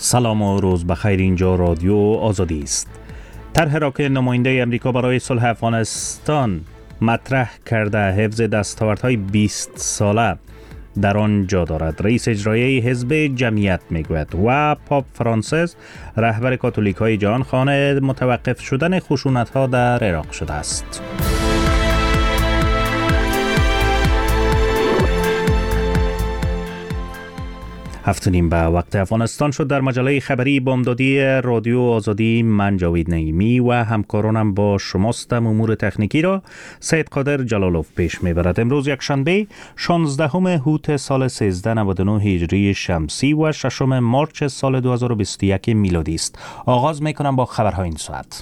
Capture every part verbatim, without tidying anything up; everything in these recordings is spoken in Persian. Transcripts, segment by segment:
سلام و روز بخیر. اینجا رادیو آزادی است. طرح را که نماینده امریکا برای صلح افغانستان مطرح کرده حفظ دستاوردهای بیست ساله در آن جا دارد. رئیس اجرایی حزب جمعیت میگوید و پاپ فرانسیس رهبر کاتولیک های جهان خواهان متوقف شدن خشونت ها در عراق شده است. هفت و نیم به وقت افغانستان شد. در مجله خبری بامدادی رادیو آزادی من جاوید نعیمی و همکارانم با شماستم. امور تکنیکی را سید قادر جلالوف پیش میبرد. امروز یک شنبه شانزدهم هوت سال سیزده نود و نه هجری شمسی و ششم مارچ سال دو هزار و بیست و یک میلادی است. آغاز میکنم با خبرهای این ساعت.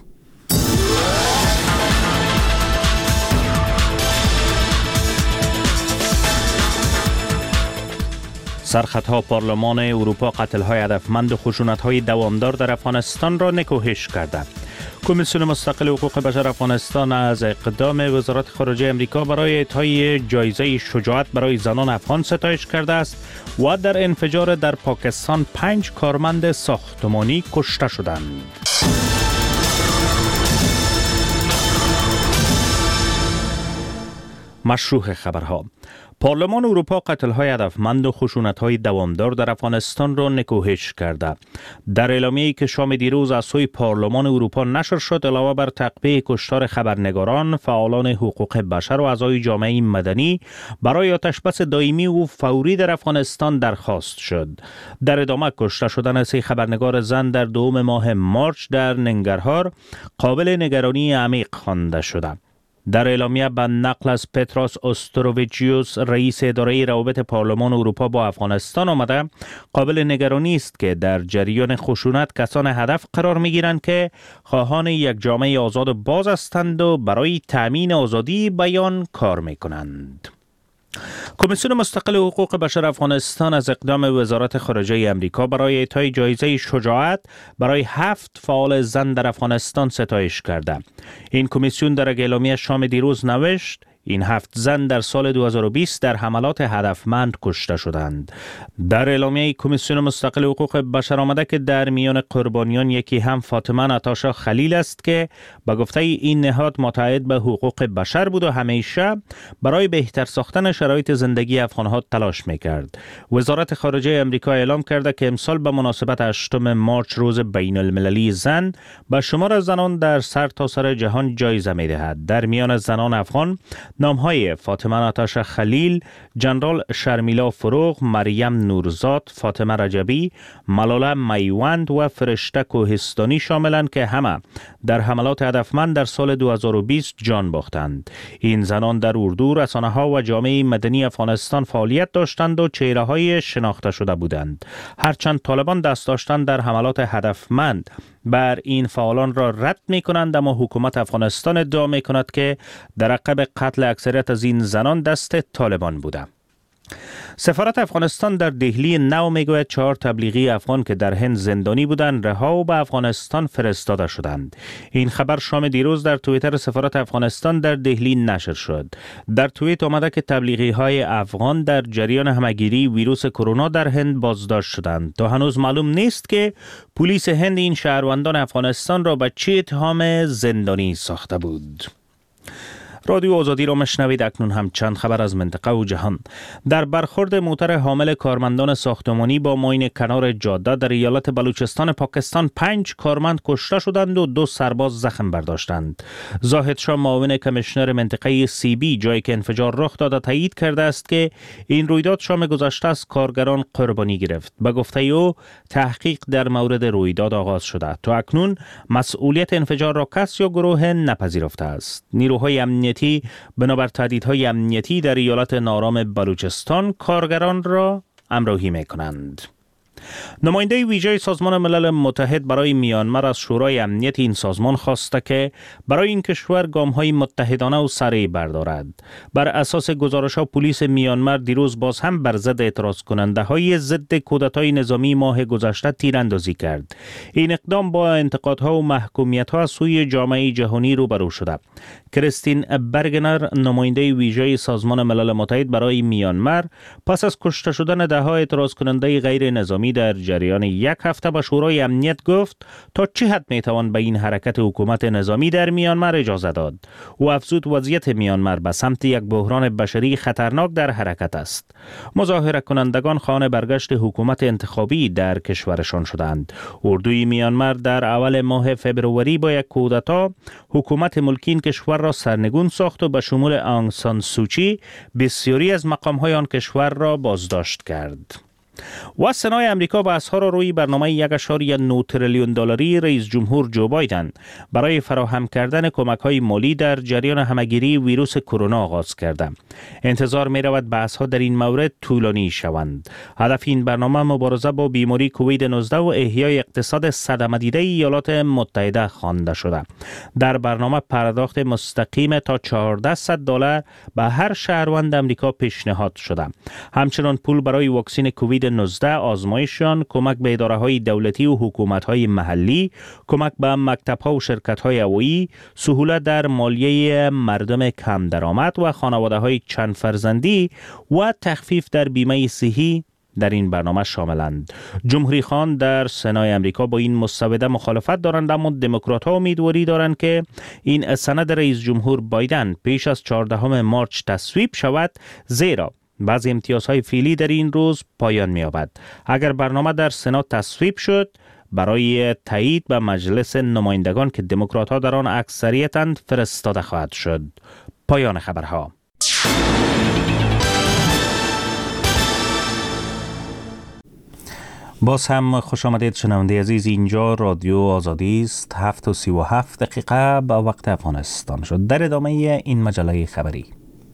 سرخطها پارلمان اروپا قتل‌های هدفمند و خشونت‌های دوامدار در افغانستان را نکوهش کرده. کمیسیون مستقل حقوق بشر افغانستان از اقدام وزارت خارجه امریکا برای اعطای جایزه شجاعت برای زنان افغان ستایش کرده است و در انفجار در پاکستان پنج کارمند ساختمانی کشته شدند. مشروح خبرها. پارلمان اروپا قتل‌های هدفمند و خشونت‌های دوامدار در افغانستان را نکوهش کرده. در اعلامیه‌ای که شام دیروز از سوی پارلمان اروپا نشر شد، علاوه بر تعقیب کشتار خبرنگاران، فعالان حقوق بشر و اعضای جامعه مدنی برای آتشبس دائمی و فوری در افغانستان درخواست شد. در ادامه کشته شدن سه خبرنگار زن در دوم ماه مارچ در ننگرهار قابل نگرانی عمیق خوانده شده. در اعلامیه به نقل از پتراس اوستروویچیوس رئیس اداره روابط پارلمان اروپا با افغانستان آمده، قابل نگرانی است که در جریان خشونت کسان هدف قرار می گیرند که خواهان یک جامعه آزاد و باز هستند و برای تأمین آزادی بیان کار می کنند. کمیسیون مستقل حقوق بشر افغانستان از اقدام وزارت خارجه امریکا برای اعطای جایزه شجاعت برای هفت فعال زن در افغانستان ستایش کرده. این کمیسیون در اعلامیه شام دیروز نوشت این هفت زن در سال دو هزار و بیست در حملات هدفمند کشته شدند. در اعلامیه کمیسیون مستقل حقوق بشر آمده که در میان قربانیان یکی هم فاطمه ناتاشا خلیل است که به گفته این نهاد متعهد به حقوق بشر بود و همیشه برای بهتر ساختن شرایط زندگی افغانها تلاش میکرد. وزارت خارجه امریکا اعلام کرده که امسال به مناسبت هشتم مارچ روز بین المللی زن به شمار زنان در سرتاسر جهان جایزه میدهد. در میان زنان افغان نام‌های فاطمه ناتاشا خلیل، جنرال شرمیلا فروغ، مریم نورزاد، فاطمه رجبی، ملاله میوند و فرشته کوهستانی شاملند که همه در حملات هدفمند در سال دو هزار و بیست جان باختند. این زنان در اردو، رسانه‌ها و جامعه مدنی افغانستان فعالیت داشتند و چهره‌های شناخته شده بودند. هرچند طالبان دست داشتن در حملات هدفمند بر این فعالان را رد می کنند، اما حکومت افغانستان ادعا می کند که در عقب قتل اکثریت از این زنان دست طالبان بوده. سفارت افغانستان در دهلی نو میگوید چهار تبلیغی افغان که در هند زندانی بودند رها و به افغانستان فرستاده شدند. این خبر شام دیروز در توییتر سفارت افغانستان در دهلی نشر شد. در توییت آمده که تبلیغی های افغان در جریان همگیری ویروس کرونا در هند بازداشت شدند. تا هنوز معلوم نیست که پلیس هند این شهروندان افغانستان را به چه اتهام زندانی ساخته بود. رادیو آزادی را مشنوید. اکنون هم چند خبر از منطقه و جهان. در برخورد موتر حامل کارمندان ساختمانی با ماین کنار جاده در ایالت بلوچستان پاکستان پنج کارمند کشته شدند و دو سرباز زخم برداشتند. زاهد شاه معاون کمیشنر منطقه سی بی جایی که انفجار رخ داده تایید کرده است که این رویداد شام گذشته از کارگران قربانی گرفت. به گفته او تحقیق در مورد رویداد آغاز شده. تا اکنون مسئولیت انفجار را کس یا گروه نپذیرفته است. نیروهای امنیتی بنابر تهدیدهای امنیتی در ایالت نارام بلوچستان کارگران را همراهی می‌کنند. نماینده ویژه سازمان ملل متحد برای میانمار از شورای امنیت این سازمان خواسته که برای این کشور گام‌های متحدانه و سریع بردارد. بر اساس گزارش‌ها پلیس میانمار دیروز باز هم بر ضد اعتراض کننده‌های ضد کودتای نظامی ماه گذشته تیراندازی کرد. این اقدام با انتقادها و محکومیت‌ها از سوی جامعه جهانی روبرو شده. کریستین برگنر نماینده ویژه سازمان ملل متحد برای میانمار پس از کشته شدن ده‌ها اعتراض کننده غیر نظامی در جریان یک هفته به شورای امنیت گفت تا چه حد میتوان به این حرکت حکومت نظامی در میانمار اجازه داد. او افزود وضعیت میانمار به سمت یک بحران بشری خطرناک در حرکت است. مظاهره کنندگان خانه برگشت حکومت انتخابی در کشورشان شدند. اردوی میانمار در اول ماه فبروری با یک کودتا حکومت ملکی این کشور را سرنگون ساخت و به شمول آنگ سان سوچی بسیاری از مقام‌های آن کشور را بازداشت کرد. و سنای امریکا بحث‌ها را روی برنامه یک اشاری نه تریلیون دلاری رئیس جمهور جو بایدن برای فراهم کردن کمک‌های مالی در جریان همه‌گیری ویروس کرونا آغاز کرده. انتظار می‌رود بحث‌ها در این مورد طولانی شوند. هدف این برنامه مبارزه با بیماری کووید نوزده و احیای اقتصاد صدمه دیده ایالات متحده خوانده شده. در برنامه پرداخت مستقیم تا چهارصد دلار به هر شهروند امریکا پیشنهاد شده. همچنین پول برای واکسن کووید نوزده، آزمایشان، کمک به اداره‌های دولتی و حکومت‌های محلی، کمک به مکتب‌ها و شرکت‌های هوایی، سهولت در مالیه مردم کم درآمد و خانواده‌های چند فرزندی و تخفیف در بیمه صحی در این برنامه شاملند. جمهوری خان در سنای امریکا با این مسوده مخالفت دارند، اما دموکرات‌ها امیدواری دارند که این سند رئیس جمهور بایدن پیش از چهاردهم مارچ تصویب شود، زیرا بعضی امتیازهای فعلی در این روز پایان می‌یابد. اگر برنامه در سنا تصویب شد، برای تایید به مجلس نمایندگان که دموکرات‌ها در آن اکثریتند فرستاده خواهد شد. پایان خبرها. باز هم خوش آمدید شنونده عزیز، اینجا رادیو آزادی است. هفت و سی و هفت دقیقه به وقت افغانستان شد. در ادامه این مجله خبری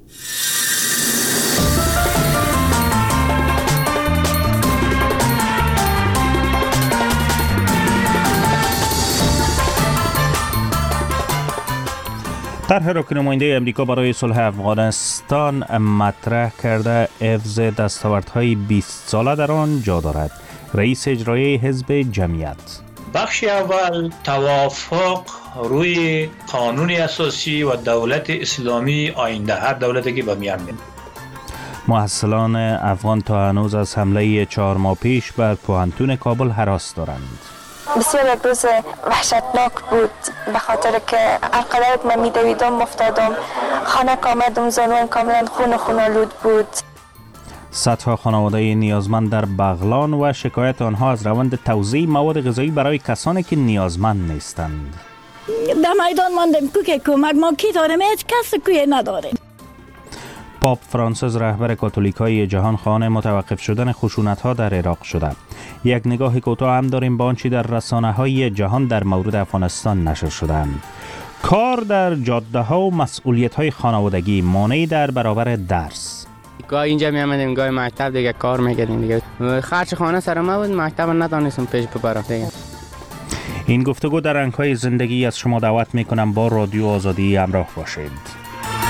طرح را که نماینده امریکا برای صلح افغانستان مطرح کرده حفظ دستاوردهای بیست ساله در آن جا دارد. رئیس اجرایی حزب جمعیت: بخش اول توافق روی قانون اساسی و دولت اسلامی آینده، هر دولتی که به میان میاد. محصلان افغان تا هنوز از حمله چهار ماه پیش بر پوهنتون کابل هراس دارند. بسیار یک روز وحشتناک بود، به خاطر که هرقدر من میدویدم مفتادم، خانه آمدم زانوان کاملا خون خونالود بود. صدها خانواده نیازمند در بغلان و شکایت آنها از روند توزیع مواد غذایی برای کسانی که نیازمند نیستند. در میدان ماندیم که کمک ما کی داریم، هیچ کس کوی نداریم. پاپ فرانسیس رهبر کاتولیکای جهان خواهان متوقف شدن خشونت‌ها در عراق شده. یک نگاه کوتاه هم داریم با آنچه در رسانه‌های جهان در مورد افغانستان نشر شدند. کار در جاده‌ها و مسئولیت‌های خانوادگی مانعی در برابر درس. گاه اینجا میامدیم، گاه مکتب دیگه کار میکردیم دیگه. خرج خانه سر ما بود، مکتب ندانستم پیش ببرم دیگه. این گفتگو در رنگ‌های زندگی از شما دعوت می‌کنم با رادیو آزادی همراه باشید.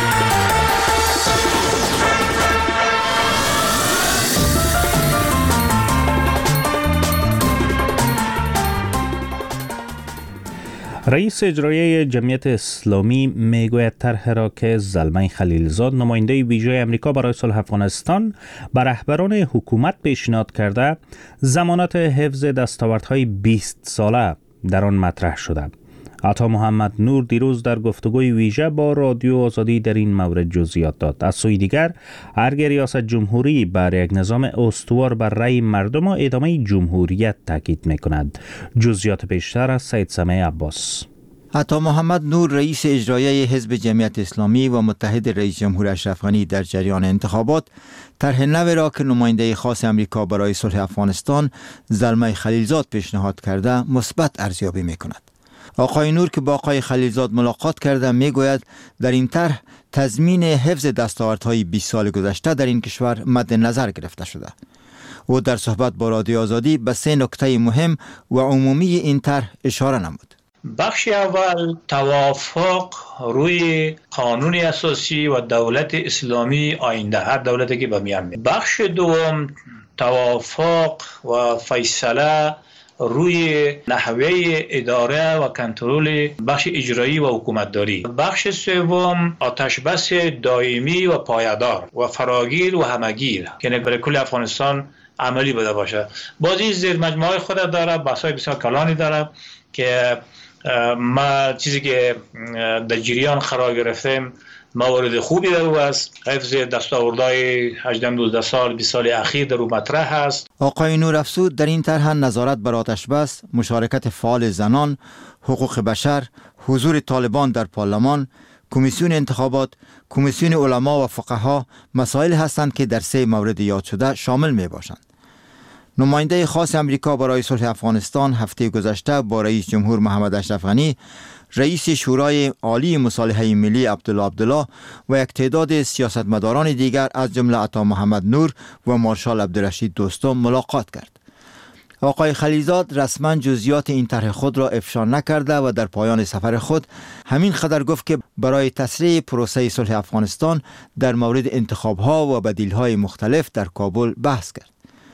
رئیس اجرایی جمعیت اسلامی میگوید طرح را که زلمه خلیلزاد نماینده ویژه امریکا برای صلح افغانستان به رهبران حکومت پیشنهاد کرده، ضمانت حفظ دستاوردهای بیست ساله در آن مطرح شده. عطا محمد نور دیروز در گفتگوی ویژه با رادیو آزادی در این مورد جزئیات داد. از سوی دیگر ارگ ریاست جمهوری بر یک نظام استوار بر رأی مردم و ادامه جمهوریت تاکید می‌کند. جزئیات بیشتر از سید سمیع عباس. عطا محمد نور رئیس اجرایی حزب جمعیت اسلامی و متحد رئیس جمهور اشرف غنی در جریان انتخابات طرح نو را که نماینده خاص امریکا برای صلح افغانستان زلمه خلیلزاد پیشنهاد کرده مثبت ارزیابی می‌کند. آقای نور که با آقای خلیلزاد ملاقات کرده میگوید در این طرح تضمین حفظ دستاوردهای بیست سال گذشته در این کشور مد نظر گرفته شده. او در صحبت با رادیو آزادی به سه نکته مهم و عمومی این طرح اشاره نمود. بخش اول توافق روی قانون اساسی و دولت اسلامی آینده، هر دولتی که به میان میاد. بخش دوم توافق و فیصله روی نحوه اداره و کنترل بخش اجرایی و حکومتداری. بخش سوم آتشبس دائمی و پایدار و فراگیر و همگیر که برای کل افغانستان عملی بوده باشه. بازی زیر مجموعه خود داره، بحث‌های بسیار کلانی داره که ما چیزی که در جریان قرار گرفتیم موارد خوبی در او است. حفظ دستاوردهای هجده نوزده سال بیست سال اخیر در او مطرح است. آقای نورافزود در این طرح نظارت بر آتش بس، مشارکت فعال زنان، حقوق بشر، حضور طالبان در پارلمان، کمیسیون انتخابات، کمیسیون علما و فقها مسائل هستند که در سه مورد یاد شده شامل می باشند. نماینده خاص امریکا برای صلح افغانستان هفته گذشته با رئیس جمهور محمد اشرف غنی، رئیس شورای عالی مصالحه ملی عبدالله عبدالله و یک تعداد سیاستمداران دیگر از جمله عطا محمد نور و مارشال عبدالرشید دوستم ملاقات کرد. آقای خلیلزاد رسما جزئیات این طرح خود را افشا نکرده و در پایان سفر خود همین قدر گفت که برای تسریع پروسه صلح افغانستان در مورد انتخاب‌ها و بدیل‌های مختلف در کابل بحث کرد.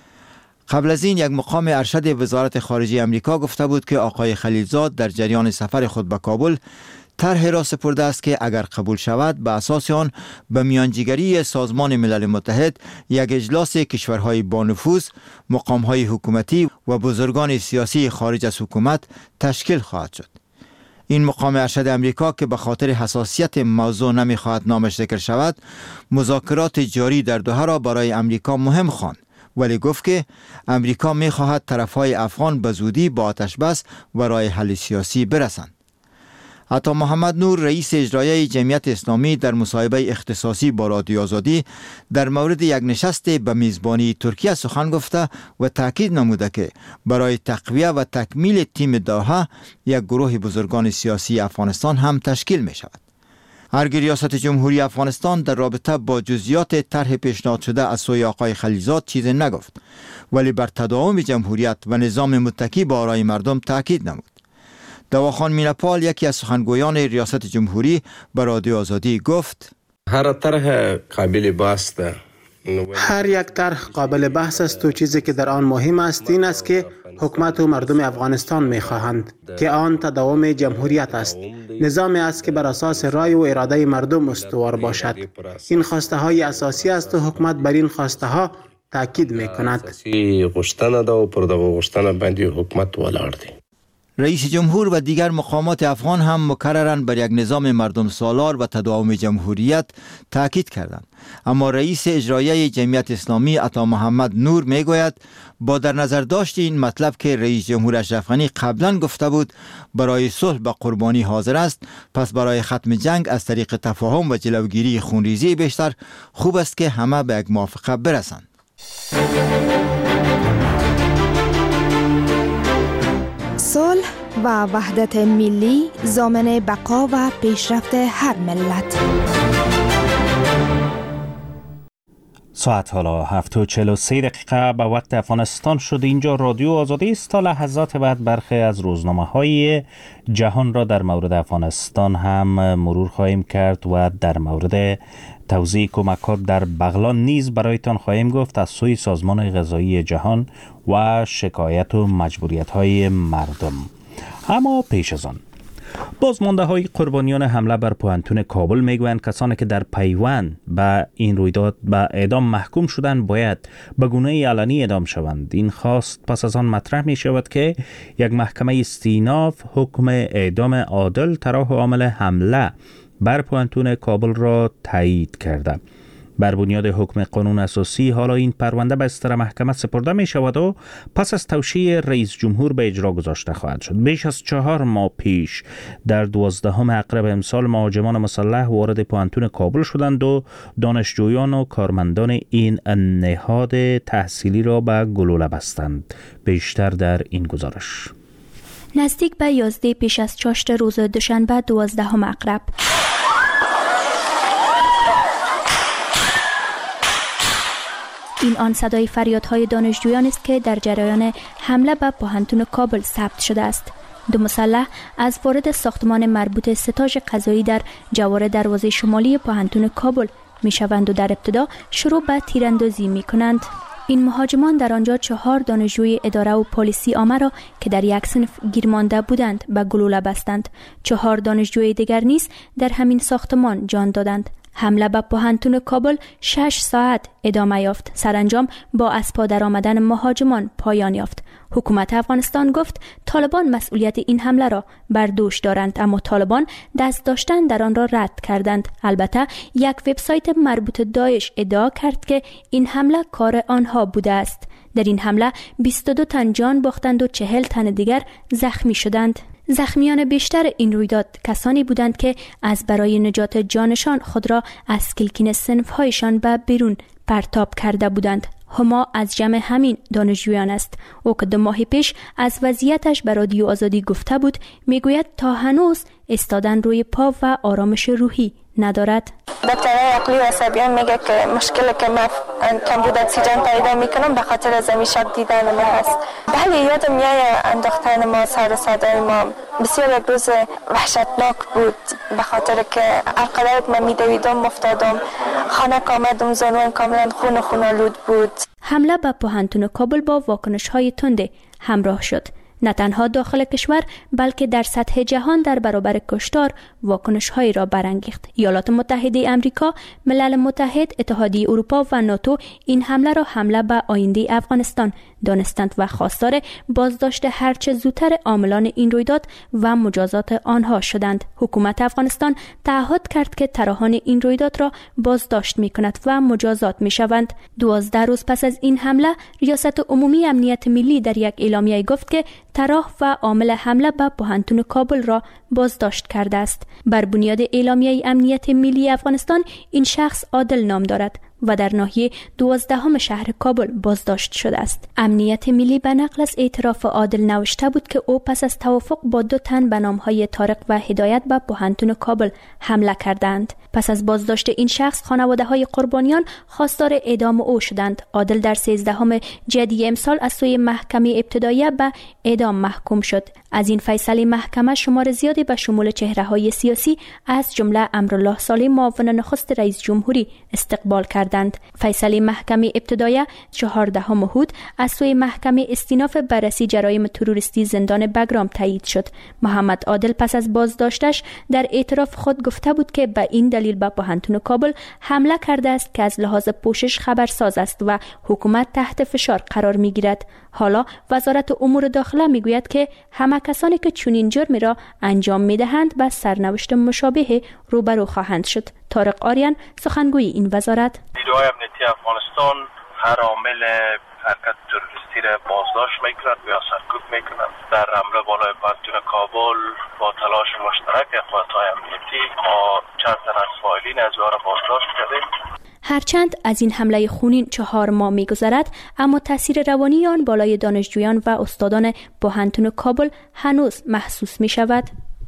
قبل از این یک مقام ارشد وزارت خارجه امریکا گفته بود که آقای خلیلزاد در جریان سفر خود به کابل طرح را سپرده است که اگر قبول شود به اساس آن به میانجیگری سازمان ملل متحد یک اجلاس کشورهای با نفوذ، مقامهای حکومتی و بزرگان سیاسی خارج از حکومت تشکیل خواهد شد. این مقام ارشد امریکا که به خاطر حساسیت موضوع نمیخواهد نامش ذکر شود، مذاکرات جاری در دوحه را برای امریکا مهم خواند، ولی گفت که امریکا میخواهد طرفهای افغان به زودی با آتش بس و راه حل سیاسی برسند. عطا محمد نور رئیس اجرایی جمعیت اسلامی در مصاحبه اختصاصی با رادیو آزادی در مورد یک نشست به میزبانی ترکیه سخن گفته و تاکید نموده که برای تقویه و تکمیل تیم دوحه یک گروه بزرگان سیاسی افغانستان هم تشکیل می شود. هرگاه ریاست جمهوری افغانستان در رابطه با جزئیات طرح پیشنهاد شده از سوی آقای خلیلزاد چیزی نگفت، ولی بر تداوم جمهوریت و نظام متکی به آرای مردم تاکید نمود. دواخان مینپال یکی از سخنگویان ریاست جمهوری به رادیو آزادی گفت: هر طرح قابل بحث ده. هر یک طرح قابل بحث است و چیزی که در آن مهم است این است که حکومت و مردم افغانستان می‌خواهند که آن تداوم جمهوریت است، نظامی است که بر اساس رای و اراده مردم استوار باشد. این خواسته های اساسی است و حکومت بر این خواسته ها تاکید می‌کند. اساسی غوښتنه ده او پر دغه غوښتنه باندې حکومت ولاړ دی. رئیس جمهور و دیگر مقامات افغان هم مکرراً بر یک نظام مردم سالار و تداوم جمهوریت تاکید کردند، اما رئیس اجرایی جمعیت اسلامی عطا محمد نور میگوید با در نظر داشت این مطلب که رئیس جمهور اشرف غنی قبلا گفته بود برای صلح به قربانی حاضر است، پس برای ختم جنگ از طریق تفاهم و جلوگیری خونریزی بیشتر خوب است که همه به یک موافقه برسند. صلح و وحدت ملی ضامن بقا و پیشرفت هر ملت. ساعت حالا هفت و چهل و سه دقیقه به وقت افغانستان شد. اینجا رادیو آزادی است. تا لحظات بعد برخی از روزنامه های جهان را در مورد افغانستان هم مرور خواهیم کرد و در مورد توزیع کمک‌ها در بغلان نیز برایتان خواهیم گفت از سوی سازمان غذایی جهان و شکایت و مجبوریت‌های مردم. اما پیش از آن بازمانده های قربانیان حمله بر پوهنتون کابل میگویند کسانی که در پیوند به این رویداد به اعدام محکوم شدند باید به گونه علنی اعدام شوند. این خواست پس از آن مطرح می شود که یک محکمه استیناف حکم اعدام عادل طراح عامل حمله بر پوهنتون کابل را تایید کرده. بر بنیاد حکم قانون اساسی حالا این پرونده به استر محکمه سپرده می شود و پس از توشیح رئیس جمهور به اجرا گذاشته خواهد شد. بیش از چهار ماه پیش در دوازدهم اکتبر امسال مهاجمان مسلح وارد پوهنتون کابل شدند و دانشجویان و کارمندان این نهاد تحصیلی را به گلوله بستند. بیشتر در این گزارش. نزدیک به یازده پیش از چاشت روز دوشنبه دوازدهم اکتبر این آن صدای فریادهای دانشجویان است که در جریان حمله به پوهنتون کابل ثبت شده است. دو مسلح از وارد ساختمان مربوط ستاژ قضایی در جوار دروازه شمالی پوهنتون کابل می شوند و در ابتدا شروع به تیراندازی می کنند. این مهاجمان در آنجا چهار دانشجوی اداره و پلیسی عامه را که در یک صنف گیر مانده بودند به گلوله بستند. چهار دانشجوی دیگر نیز در همین ساختمان جان دادند. حمله به پوهنتون کابل شش ساعت ادامه یافت. سرانجام با از پا در آمدن مهاجمان پایان یافت. حکومت افغانستان گفت طالبان مسئولیت این حمله را بر دوش دارند، اما طالبان دست داشتن در آن را رد کردند. البته یک وبسایت مربوط داعش ادعا کرد که این حمله کار آنها بوده است. در این حمله بیست و دو تن جان باختند و چهل تن دیگر زخمی شدند. زخمیان بیشتر این رویداد کسانی بودند که از برای نجات جانشان خود را از کلکین صنف‌هایشان به بیرون پرتاب کرده بودند. هما از جمع همین دانشجویان است. او که دو ماه پیش از وضعیتش به رادیو آزادی گفته بود، میگوید تا هنوز استادن روی پا و آرامش روحی ندارد. دکترای عقلی و عصبیان میگه که مشکلی که من کمبود اکسیژن پیدا میکنم به خاطر از این شک دیدن ما هست. بله یادم میاد انداختن ما سر صدای ما بسیار یک روز وحشتناک بود، به خاطر که هرقدر من میدویدم مفتادم، خانه آمدم زانوان کاملا خون خون آلود بود. حمله به پوهنتون کابل با واکنش های تند همراه شد. نه تنها داخل کشور بلکه در سطح جهان در برابر کشتار واکنش‌هایی را برانگیخت. ایالات متحده آمریکا، ملل متحد، اتحادیه اروپا و ناتو این حمله را حمله به آینده افغانستان دانستند و خواستار بازداشت هرچه زودتر عاملان این رویداد و مجازات آنها شدند. حکومت افغانستان تعهد کرد که طراحان این رویداد را بازداشت می‌کند و مجازات می‌شوند. دوازده روز پس از این حمله، ریاست عمومی امنیت ملی در یک اعلامیه گفت که طراح و عامل حمله به پوهنتون کابل را بازداشت کرده است. بر بنیاد اعلامیه امنیت ملی افغانستان این شخص عادل نام دارد و در ناحیه دوازدهم شهر کابل بازداشت شده است. امنیت ملی به نقل از اعتراف عادل نوشته بود که او پس از توافق با دو تن به نامهای طارق و هدایت به پوهنتون کابل حمله کردند. پس از بازداشت این شخص، خانواده های قربانیان خواستار اعدام او شدند. عادل در سیزدهم جدی امسال از سوی محکمه ابتدایی به اعدام محکوم شد. از این فیصله محکمه شمار زیادی به شمول چهره‌های سیاسی از جمله امرالله صالح معاون نخست رئیس جمهوری استقبال کردند. فیصله محکمه ابتدایی چهاردهم اود از سوی محکمه استیناف بررسی جرایم تروریستی زندان بگرام تایید شد. محمد عادل پس از بازداشتش در اعتراف خود گفته بود که به این دلیل به پوهنتون کابل حمله کرده است که از لحاظ پوشش خبرساز است و حکومت تحت فشار قرار می‌گیرد. حالا وزارت امور داخله میگوید که همه کسانی که چنین جرمی را انجام میدهند با سرنوشت مشابه روبرو خواهند شد. طارق آریان، سخنگوی این وزارت: نیروهای امنیتی افغانستان هر عامل حرکت تروریستی را بازداشت میکند و یا سرکوب میکند. در حمله بالای پوهنتون کابل با تلاش مشترک قوات‌های امنیتی ما چند تن از فاعلین از را بازداشت کردیم. هرچند از این حمله خونین چهار ماه می‌گذرد، اما تاثیر روانی آن بالای دانشجویان و استادان پوهنتون کابل هنوز محسوس می‌شود.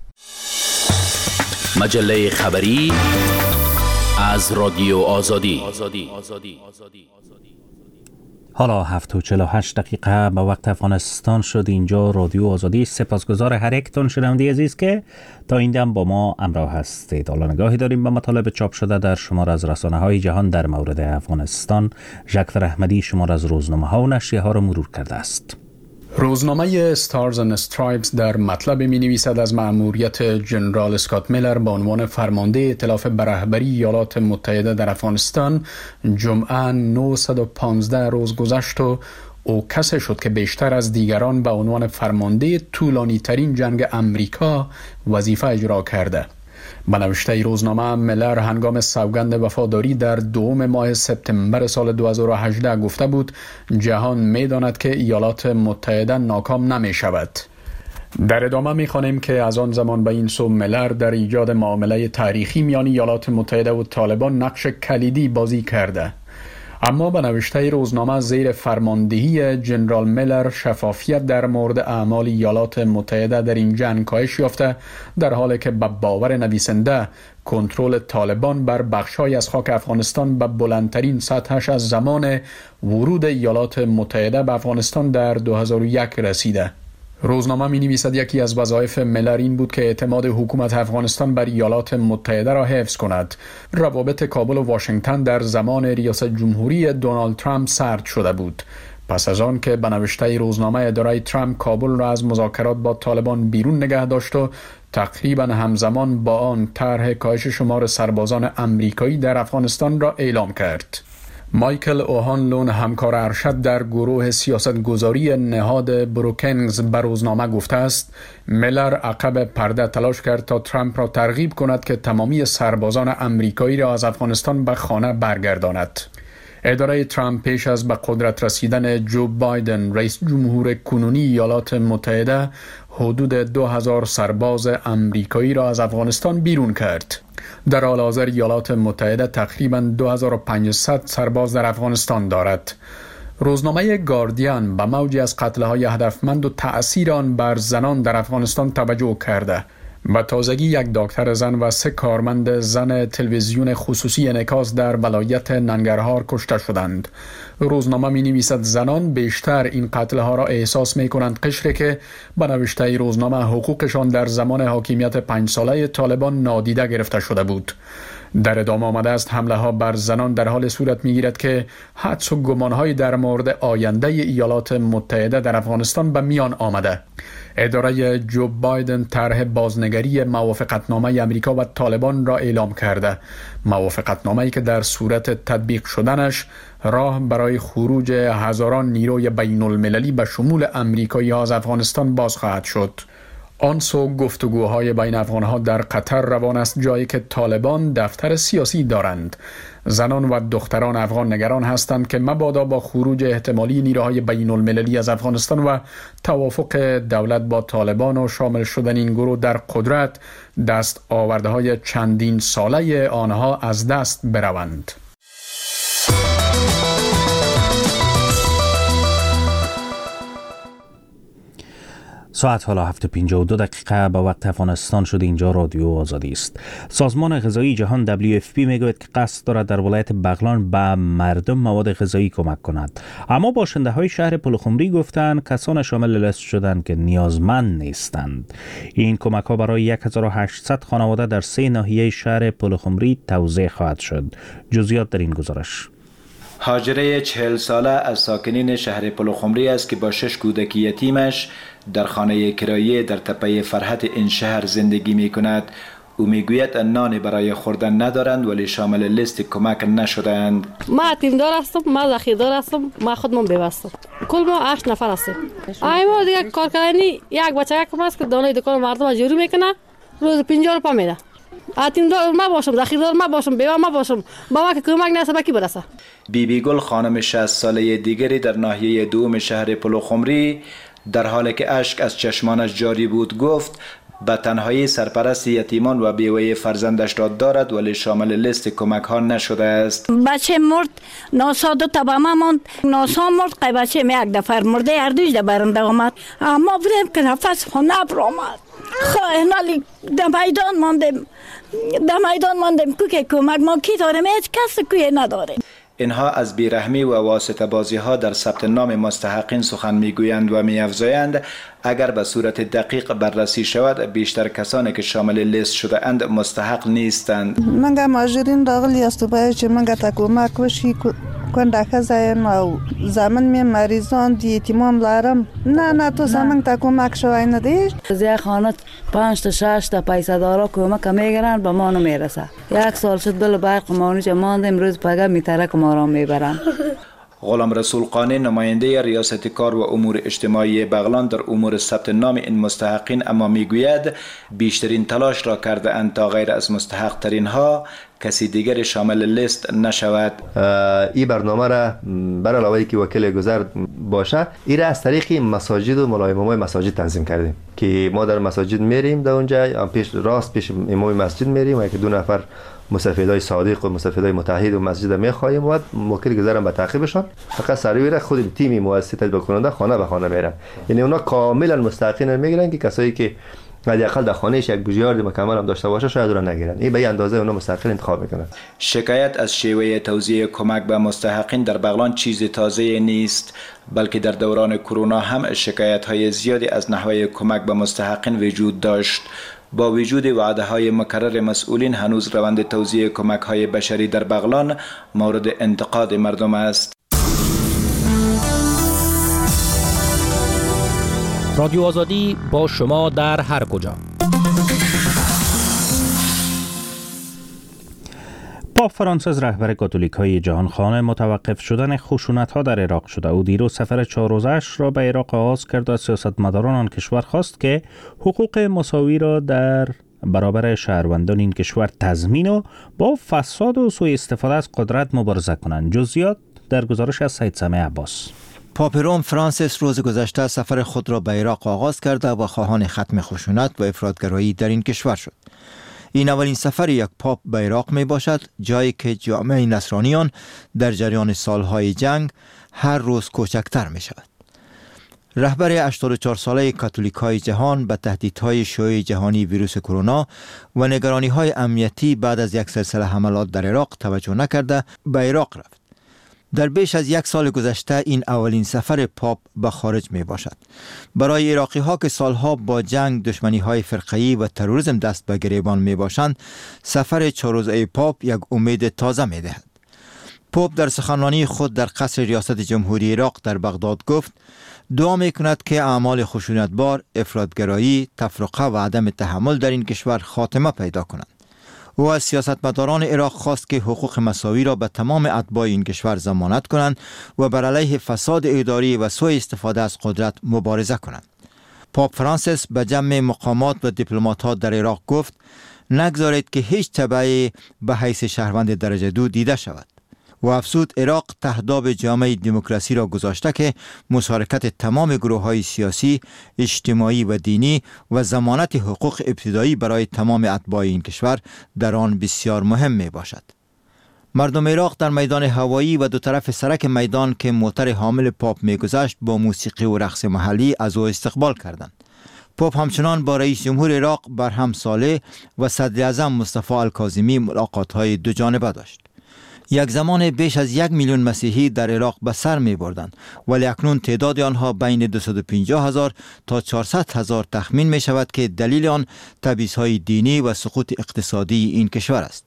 مجله خبری از رادیو آزادی. حالا هفت و چهل و هشت دقیقه به وقت افغانستان شد. اینجا رادیو آزادی. سپاسگزار هر یکتون شنونده عزیز که تا این دم با ما همراه هستید. حالا نگاهی داریم به مطالب چاپ شده در شمار از رسانه های جهان در مورد افغانستان. ژکتر احمدی شمار از روزنامه ها و نشریه ها را مرور کرده است. روزنامه ستارز اند استرایپس در مطلب می نویسد از مأموریت جنرال اسکات میلر به عنوان فرمانده ائتلاف به رهبری ایالات متحده در افغانستان جمعه نهصد و پانزده روز گذشت و او کسی شد که بیشتر از دیگران به عنوان فرمانده طولانی ترین جنگ امریکا وظیفه اجرا کرده. به نوشته روزنامه، میلر هنگام سوگند وفاداری در دوم ماه سپتامبر سال دو هزار و هجده گفته بود جهان می داند که ایالات متحده ناکام نمی شود. در ادامه می خوانیم که از آن زمان به این سو میلر در ایجاد معامله تاریخی میان ایالات متحده و طالبان نقش کلیدی بازی کرده. اما به نوشته روزنامه، زیر فرماندهی جنرال میلر شفافیت در مورد اعمال ایالات متحده در این جنگ کاهش یافته، در حالی که به باور نویسنده کنترل طالبان بر بخش‌های از خاک افغانستان به بلندترین سطحش از زمان ورود ایالات متحده به افغانستان در دو هزار و یک رسیده. روزنامه می نویسد یکی از وظایف میلر این بود که اعتماد حکومت افغانستان بر ایالات متحده را حفظ کند. روابط کابل و واشنگتن در زمان ریاست جمهوری دونالد ترامپ سرد شده بود. پس از آن که به نوشته روزنامه اداره ترامپ کابل را از مذاکرات با طالبان بیرون نگه داشت و تقریبا همزمان با آن طرح کاهش شمار سربازان امریکایی در افغانستان را اعلام کرد. مایکل اوهانلون، همکار ارشد در گروه سیاستگذاری نهاد بروکنگز، به روزنامه گفته است میلر عقب پرده تلاش کرد تا ترامپ را ترغیب کند که تمامی سربازان امریکایی را از افغانستان به خانه برگرداند. اداره ترامپ پیش از به قدرت رسیدن جو بایدن رئیس جمهور کنونی ایالات متحده حدود دو هزار سرباز امریکایی را از افغانستان بیرون کرد. در حال حاضر ایالات متحده تقریباً دو هزار و پانصد سرباز در افغانستان دارد. روزنامه گاردین به موجی از قتل‌های هدفمند و تأثیر آن بر زنان در افغانستان توجه کرده. به تازگی یک دکتر زن و سه کارمند زن تلویزیون خصوصی انعکاس در ولایت ننگرهار کشته شدند. روزنامه می نویسد زنان بیشتر این قتل‌ها را احساس می کنند قشری که به نوشته روزنامه حقوقشان در زمان حاکمیت پنج ساله طالبان نادیده گرفته شده بود. در ادامه آمده است حمله ها بر زنان در حال صورت می گیرد که حدس و گمان‌های در مورد آینده ایالات متحده در افغانستان به میان آمده. اداره جو بایدن طرح بازنگری موافقتنامه امریکا و طالبان را اعلام کرده. موافقتنامه‌ای که در صورت تطبیق شدنش راه برای خروج هزاران نیروی بین المللی به شمول امریکایی ها از افغانستان باز خواهد شد. آن سو گفتگوهای بین افغانها در قطر روان است، جایی که طالبان دفتر سیاسی دارند. زنان و دختران افغان نگران هستند که مبادا با خروج احتمالی نیروهای بین المللی از افغانستان و توافق دولت با طالبان و شامل شدن این گروه در قدرت دست آورده های چندین ساله آنها از دست بروند. ساعت حالا هفت و پنجاه و دو دقیقه به وقت افغانستان شده. اینجا رادیو آزادی است. سازمان غذایی جهان دبلیو اف پی میگوید که قصد دارد در ولایت بغلان به مردم مواد غذایی کمک کند، اما باشنده های شهر پلخمری گفتند کسان شامل لیست شدند که نیازمند نیستند. این کمک ها برای یک هزار و هشتصد خانواده در سه ناحیه شهر پلخمری توزیع خواهد شد. جزئیات در این گزارش. هاجره چهل ساله از ساکنین شهر پلخمری است که با شش کودک یتیمش در خانه کرایه در تپه فرحت این شهر زندگی می کند. او می گوید نان برای خوردن ندارند ولی شامل لیست کمک نشدند. ما تیمدار هستم، ما ذخیردار هستم، ما خودمون بیوستم. کل ما هشت نفر هستیم. ایما دیگه کار کردنی یک بچه کم است که دانه دکان مردم جوری میکنه، روز پنجاه روپیه میده. تیمدار ما باشم، ذخیردار ما باشم، بیوه ما باشم، با ما که کمک نشه با کی برسه. بی بی گل خانم شصت ساله دیگری در ناحیه دوم شهر پلخمری در حالی که اشک از چشمانش جاری بود گفت به تنهایی سرپرست یتیمان و بیوه فرزندش را دارد ولی شامل لیست کمک ها نشده است. بچه مرد ناسا دو تا با ما ماند، ناسا مرد قی بچه می یک دفر مرده هر دوش ده برنده آمد، اما بریم که نفس خونه برآمد. خواه نالی در میدان ماندیم، در میدان ماندیم که کمک ما کی داریم، هیچ کس کوی نداریم. اینها از بیرحمی و واسطه بازی ها در ثبت نام مستحقین سخن میگویند و میافزایند اگر به صورت دقیق بررسی شود بیشتر کسانی که شامل لیست شده اند مستحق نیستند. منگه ماجرین راغلی است و باید چه منگه تا کمک وشی کنده خزایم و زمان می مریضان دیتیمام لارم نه نه تو زمان تا کمک شوی ندیش. زی خانه پنج تا شش تا پیسه دارا کمک میگیرن به ما نمیرسه. یک سال شد بل برق مانوچه مانده امروز پگه میتره که ما را میبرن. غلام رسول قانی نماینده ریاست کار و امور اجتماعی بغلان در امور ثبت نام این مستحقین اما میگوید بیشترین تلاش را کرده اند تا غیر از مستحق ترین ها کسی دیگر شامل لیست نشود. این برنامه را بر علاوه که وکیل گذر باشه این را از طریق مساجد و ملای امام مساجد تنظیم کردیم که ما در مساجد میریم، در اونجا پیش راست پیش امام مسجد میریم و که دو نفر مستفیدای صادق و مستفیدای متحد و مسجد میخوایم و وکیل گذرم به تعقیبشان فقط سروی را خود تیم مؤسسه تجربه کننده خانه به خانه میرن، یعنی اونا کاملا مستحقین میگیرن که کسایی که حداقل در خانهش یک بوجیارد مکمل هم داشته باشه شاید را نگیرن. این به اندازه اونا مستقل انتخاب میکنن. شکایت از شیوه توزیع کمک به مستحقین در بغلان چیز تازه نیست، بلکه در دوران کرونا هم شکایت های زیادی از نحوه کمک به مستحقین وجود داشت. با وجود وعده های مکرر مسئولین هنوز روند توزیع کمک های بشری در بغلان مورد انتقاد مردم است. رادیو آزادی با شما در هر کجا. پاپ فرانسیس رهبر کاتولیک‌های جهانخوانه متوقف شدن خشونت‌ها در عراق شده او دیروز سفر چهار روزه‌اش را به عراق آغاز کرد و سیاستمداران آن کشور خواست که حقوق مساوی را در برابر شهروندان این کشور تضمین و با فساد و سوء استفاده از قدرت مبارزه کنند. جزئیات در گزارش از سید سمیع عباس. پاپ روم فرانسیس روز گذشته سفر خود را به عراق آغاز کرده و خواهان ختم خشونت و افراطگرایی در این کشور شد. این اولین سفر یک پاپ به عراق می باشد، جایی که جامعه نصرانیان در جریان سالهای جنگ هر روز کوچکتر می شود. رهبر هشتاد و چهار ساله کاتولیک‌های جهان به تهدیدهای شیوع جهانی ویروس کرونا و نگرانی‌های امنیتی بعد از یک سلسله حملات در عراق توجه نکرده به عراق رفت. در بیش از یک سال گذشته این اولین سفر پاپ به خارج می باشد. برای عراقی ها که سالها با جنگ، دشمنی های فرقه‌ای و تروریسم دست به گریبان می باشند، سفر چهار روزه پاپ یک امید تازه می دهد. پاپ در سخنرانی خود در قصر ریاست جمهوری عراق در بغداد گفت دعا می کند که اعمال خشونتبار، افراطگرایی، تفرقه و عدم تحمل در این کشور خاتمه پیدا کنند. او از سیاستمداران عراق خواست که حقوق مساوی را به تمام اتباع این کشور ضمانت کنند و بر علیه فساد اداری و سوء استفاده از قدرت مبارزه کنند. پاپ فرانسیس به جمع مقامات و دیپلمات‌ها در عراق گفت نگذارید که هیچ تبعی به حیث شهروند درجه دو دیده شود. و افزود عراق تهداب جامعه دموکراسی را گذاشته که مشارکت تمام گروه‌های سیاسی، اجتماعی و دینی و ضمانت حقوق ابتدایی برای تمام اتباع این کشور در آن بسیار مهم می باشد. مردم عراق در میدان هوایی و دو طرف سرک میدان که موتر حامل پاپ می‌گذشت با موسیقی و رقص محلی از او استقبال کردند. پاپ همچنان با رئیس جمهور عراق برهم صالح و صدر اعظم مصطفی الکاظمی ملاقات‌های دو جانبه داشت. یک زمان بیش از یک میلیون مسیحی در عراق به سر می بردند، ولی اکنون تعداد آنها بین دویست و پنجاه هزار تا چهارصد هزار تخمین می شود که دلیل آن تبعیض‌های دینی و سقوط اقتصادی این کشور است.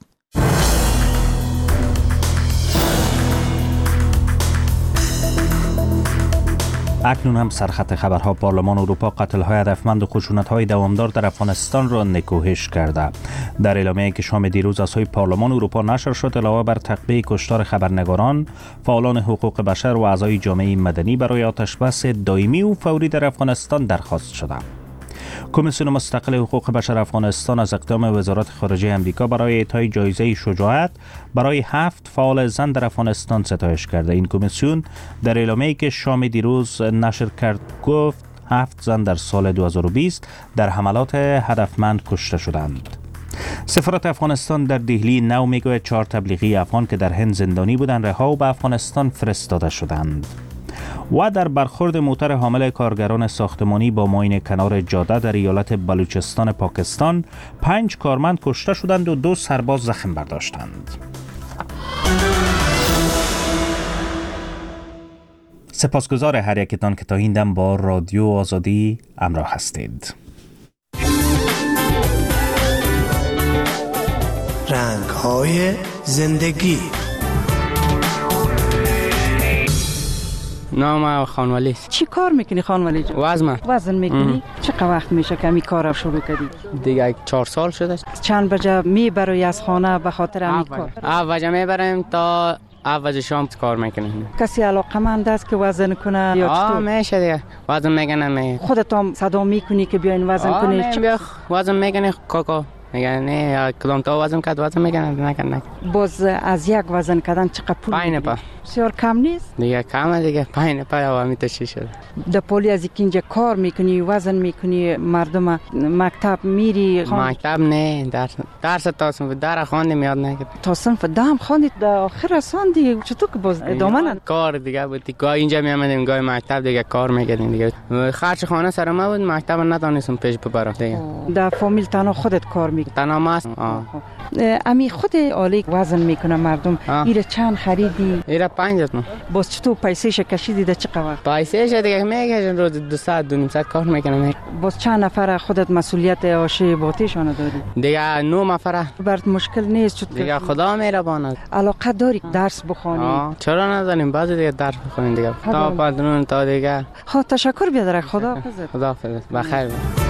اکنون هم سرخط خبرها. پارلمان اروپا قتل‌های هدفمند و خشونت‌های دوامدار در افغانستان را نکوهش کرده. در اعلامیه‌ای که شام دیروز از سوی پارلمان اروپا نشر شد، علاوه بر تعقیب کشتار خبرنگاران، فعالان حقوق بشر و اعضای جامعه مدنی برای آتشبس دائمی و فوری در افغانستان درخواست شده. کمیسیون مستقل حقوق بشر افغانستان از اقدام وزارت خارجه امریکا برای اعطای جایزه شجاعت برای هفت فعال زن در افغانستان ستایش کرده. این کمیسیون در اعلامیه‌ای که شام دیروز نشر کرد گفت هفت زن در سال دو هزار و بیست در حملات هدفمند کشته شدند. سفارت افغانستان در دهلی نو میگوید چهار تبلیغی افغان که در هند زندانی بودند رها و به افغانستان فرستاده شدند. و در برخورد موتر حامل کارگران ساختمانی با ماین کنار جاده در ایالت بلوچستان پاکستان، پنج کارمند کشته شدند و دو سرباز زخم برداشتند. سپاسگزار هر یکتان که تا این دم با رادیو آزادی همراه هستید. رنگ‌های زندگی. نام خانوالی. چی کار میکنی خانوالی جان؟ وزن. وزن میکنی؟ چقدر وقت میشه که می کار شروع کردی؟ دیگه چهار سال شده. چند بجه میبری از خانه به خاطر همین کار؟ اوجه میبریم تا اوج شام کار میکنیم. کسی علاقمند است که وزن کنه یا چطور؟ آه میشه دیگه. وزن میکنم. خودت هم صدا میکنی که بیاین وزن کنی؟ آه بیا وزن میکنی کاکا. میگن نه کدام تا وزن کرد وزن میکنن نکن نکن. باز از یک وزن کردن چقدر پول پایین پا بسیار کم نیست؟ دیگه کمه دیگه پایین پا و همی تشی شده. در پولی از اینجا کار میکنی وزن میکنی مردم مکتب میری؟ مکتب نه درس درس تاسم در خواندم یاد نکرد. تا صنف دهم خواندید در آخر رساندی چطور که باز ادامه نداد؟ کار دیگه بود. گاه اینجا میامدیم گاه مکتب دیگه کار میکردیم دیگه. خرج خانه سر ما بود مکتب ندانستم پیش ببرم دیگه. در فامیل تنها خودت کار میکنی؟ تنها ماست. امی خود آلی وزن میکنه مردم. ایره چند خریدی؟ ایره پنج است. باز چطور پیسهش کشیدی در چقدر وقت؟ پیسهش دیگه میگه روز دو ساعت دو نیم ساعت کار میکنم. باز چند نفر خودت مسئولیت آشی باتیشان داری؟ دیگه نه نفر. برات مشکل نیست چطور؟ دیگه خدا مهربان. علاقه داری درس بخونی؟ چرا نداریم بعضی دیگه درس بخونیم دیگه. تا پادرون تا دیگه. ها تشکر بیادر خدا. خدا حافظ. بخیر.